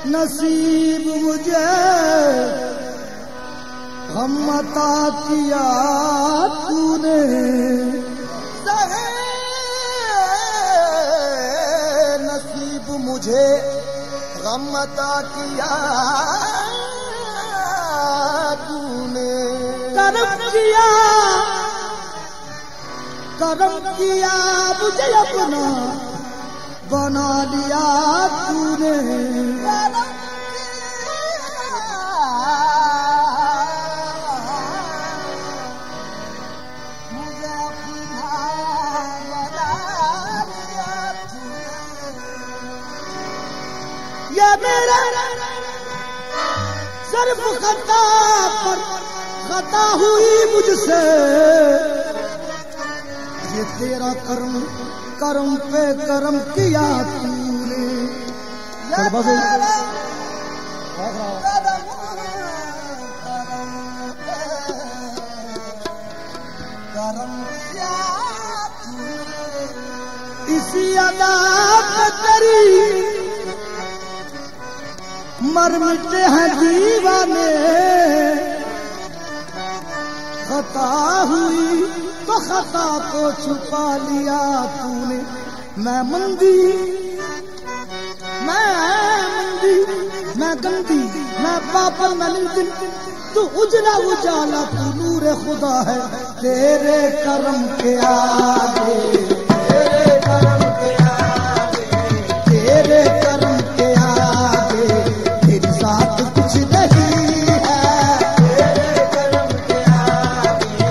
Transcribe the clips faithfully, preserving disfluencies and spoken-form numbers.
नसीब मुझे हम अता किया तूने, नसीब मुझे गम अता किया तूने। करम किया करम किया मुझे अपना बना लिया तूने। मुझे अपना बना लिया तूने। ये मेरा सिर्फ खता पर खता हुई मुझसे, ये तेरा कर्म कर्म पे कर्म किया तूने। इसी अदा पे तेरी मर मिटे हैं दीवाने, खता हुई तो खता को छुपा लिया तूने। मैं मंदी मैं मंदी मैं गंदी मैं पापा मैं निर्दिन, तू उजला उजाला तू नूरे खुदा है। तेरे कर्म के आगे तेरे कर्म के आगे तेरे कर्म के आगे मेरे साथ कुछ नहीं है। तेरे कर्म के आगे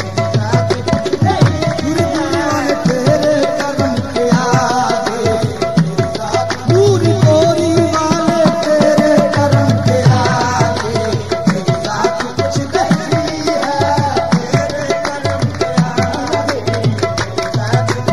पूरी दुनिया में तेरे कर्म के आगे पूरी गोरी वाले तेरे कर्म के आगे मेरे साथ कुछ नहीं है। तेरे कर्म के आगे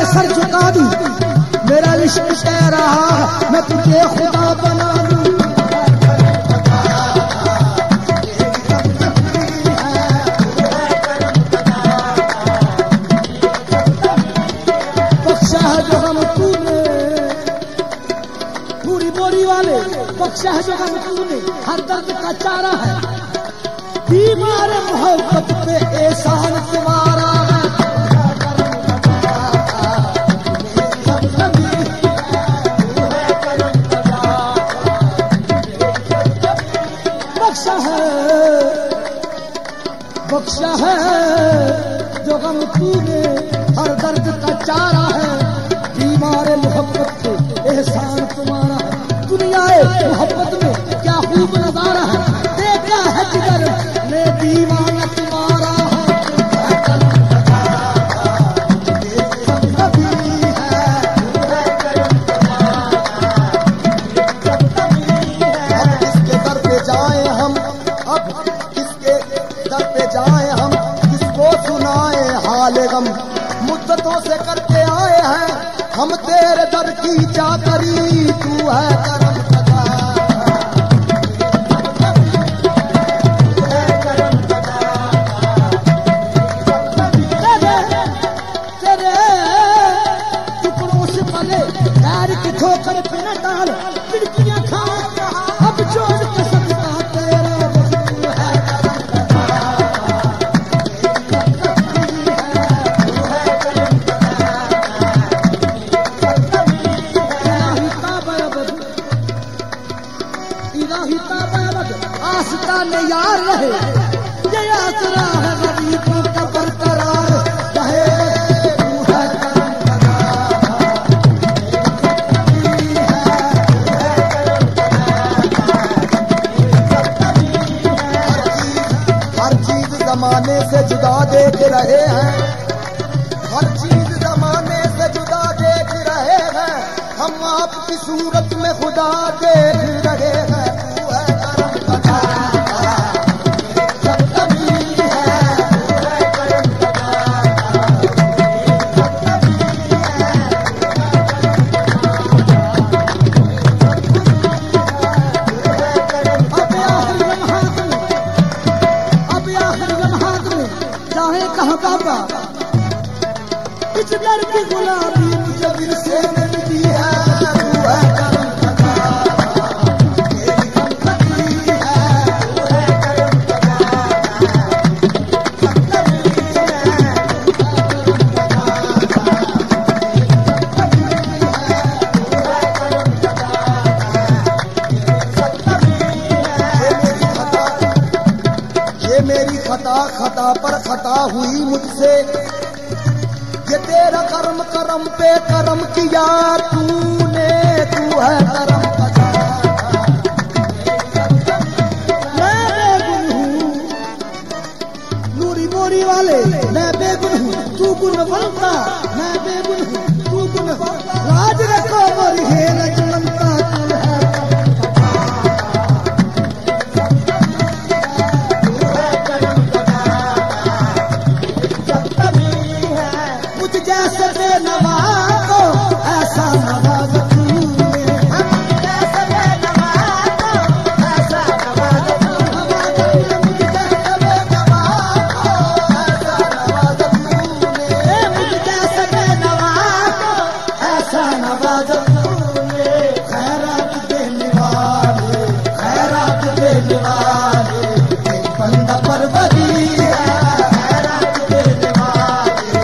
सर झुका दूं, मेरा इश्क कह रहा है मैं तुझे खुदा बना दूं। बख्शा है जो हम तूने, पूरी बोरी वाले, बख्शा है जो हम तूने, हर दर्द का चारा है, बीमार मोहब्बत पे एहसान तुम्हारा है। बख्शा है, बख्शा है जो गम तूने, हर दर्द का चारा है, बीमार मोहब्बत पे एहसान तुम्हारा है। दुनियाए मोहब्बत में क्या खूब नजारा है, देखा है जिगर मैं दीवाना तुम्हारा है। अब किसके दर पे जाए हम, अब किसके दर पे जाए हम, किसको सुनाए हाल गम, मुद्दतों से करके आए हैं हम तेरे दर की चाकरी, तू है करम कदा। ठोकर पे न डाल, खिड़कियां खा अब जोड़ के सकता तेरा वस्तु है। इलाही ताबा अबद, इलाही ताबा अबद, आस्था ने यार रहे, ये आसरा है गरीबों का बरकरार रहे। जमाने से जुदा देख रहे हैं, हर चीज जमाने से जुदा देख रहे हैं, हम आपकी सूरत में खुदा देख रहे हैं। तू है करम कदा, इस दर की गुलाबी मुझे दिल से मिलती है। तू है करम कदा, तेरी खतरी है, तू है करम कदा, ये मेरी खता खता पर खता हुई मुझसे, ये तेरा कर्म कर्म पे कर्म किया तूने, तू है करम कदा। मैं बेगुन हूँ, नूरी मोरी वाले मैं बेगुन हूँ, तू गुणवंता, मैं बेगुन हूँ तू गुणवंता, राज रखो मोरी है रजवंता, तू है जैसे बेनवा को ऐसा नवाज तूने, जैसे बेनवा को ऐसा नवाज तूने, मुझे जैसे बेनवा को ऐसा नवाज तूने, मुझे जैसे बेनवा को ऐसा नवाज तूने। खैरात देने वाले, खैरात देने वाले एक बंदा परवरी है, खैरात देने वाले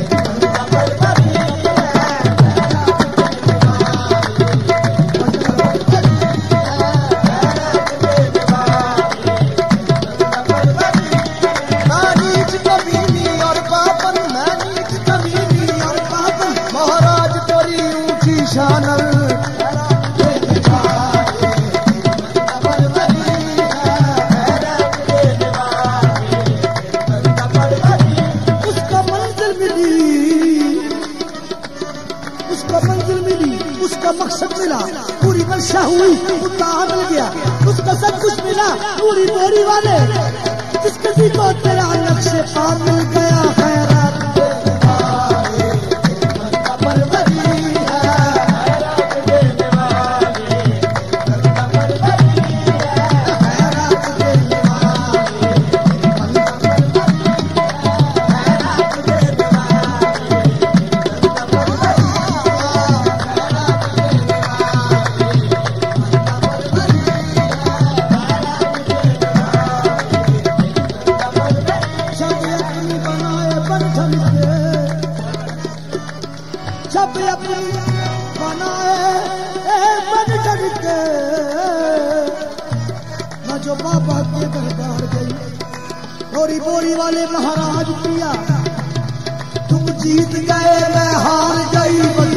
शानल उसका मंजिल मिली, उसका मंजिल मिली, उसका मकसद मिला, पूरी मंशा हुई, उसका मिल गया, उसका सब कुछ मिला। पूरी बोरी वाले जिस किसी को तेरा नक्शे पा मिल गया, खैरात जो बाबा के दरबार गई, बोरी बोरी वाले महाराज पिया तुम जीत गए मैं हार गई, बस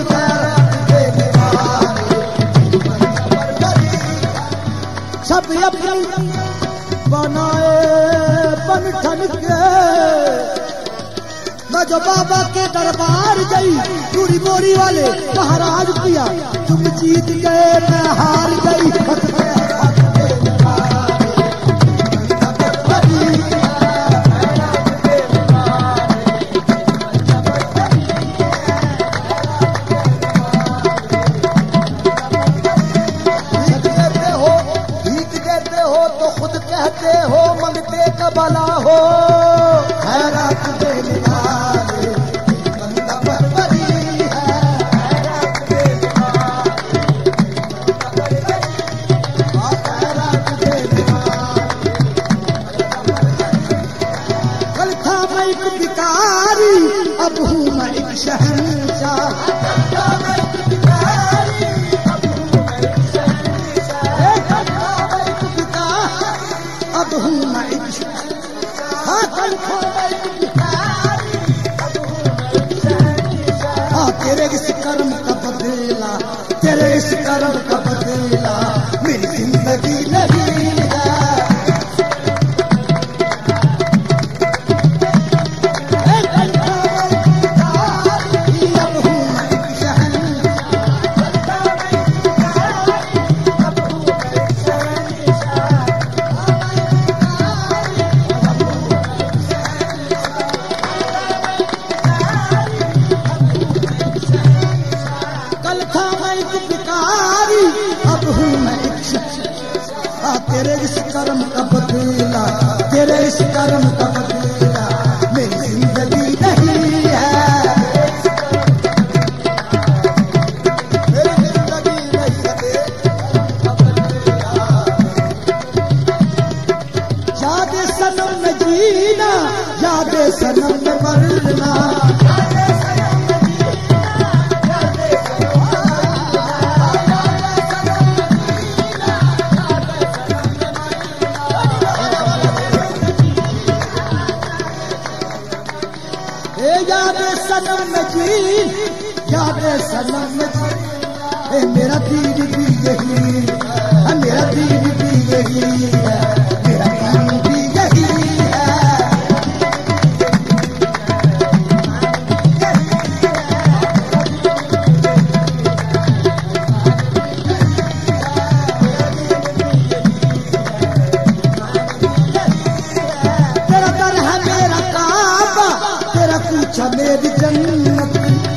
सब अपनी बनाए बन ठन के, मैं जो बाबा के दरबार गई, पूरी बोरी वाले महाराज पिया तुम जीत गए मैं हार गई, भला हो खैरात देने वाले बंदा बड़ी है, खैरात देने वाले। कल था मैं एक भिखारी अब हूँ मैं एक शहंशाह, अब हूँ मैं एक हाँ तेरे इस कर्म का बदला, तेरे इस कर्म का बदला मेरी जिंदगी नहीं है, अब हूँ मैं एक तेरे इस कर्म का बदला, तेरे इस कर्म का बदला मेरी जिंदगी नहीं है, मेरी जिंदगी नहीं है। याद सनम में जीना, याद सनम में मरना, याद सनम में जी, याद सनम में जी, मेरा दीन भी यही है, मेरा दीन भी यही है, मेरा दीन भी यही है, तेरा दर है मेरा काबा, तेरा पूछा मेरी जन्नत,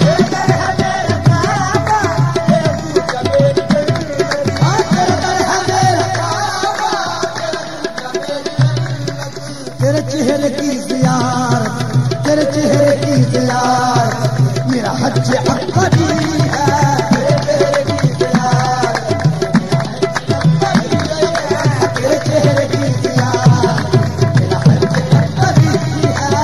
तेरे चेहरे की ज़ियारत, तेरे चेहरे की ज़ियारत मेरा हज अकबरी है, तेरे चेहरे की ज़ियारत मेरा हज अकबरी है,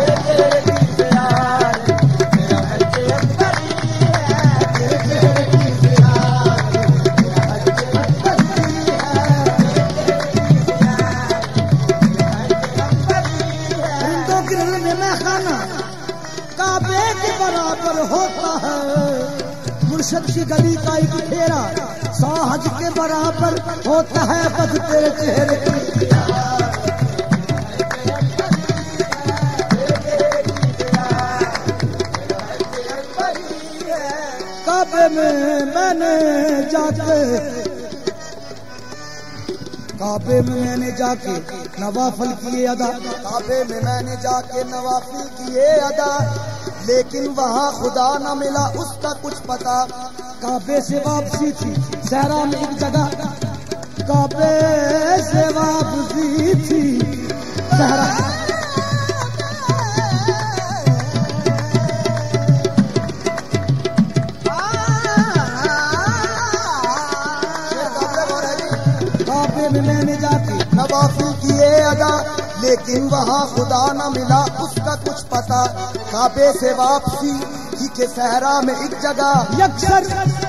काबे के बराबर होता है, मुर्शद की गली का एक फेरा साहज के बराबर होता है, बस तेरे चेहरे की काबे में मैंने जाके, काबे में मैंने जाके नवाफिल किए अदा, काबे में मैंने जाके नवाफिल किए अदा, लेकिन वहाँ खुदा न मिला उसका कुछ पता, काबे से वापसी थी सहरा में एक जगह, काबे से वापसी थी सहरा, काबे में मैंने जाके नवाफिल किए अदा, लेकिन वहाँ खुदा न मिला उसका कुछ पता, काबे से वापसी थी के सहरा में एक जगह, यकसर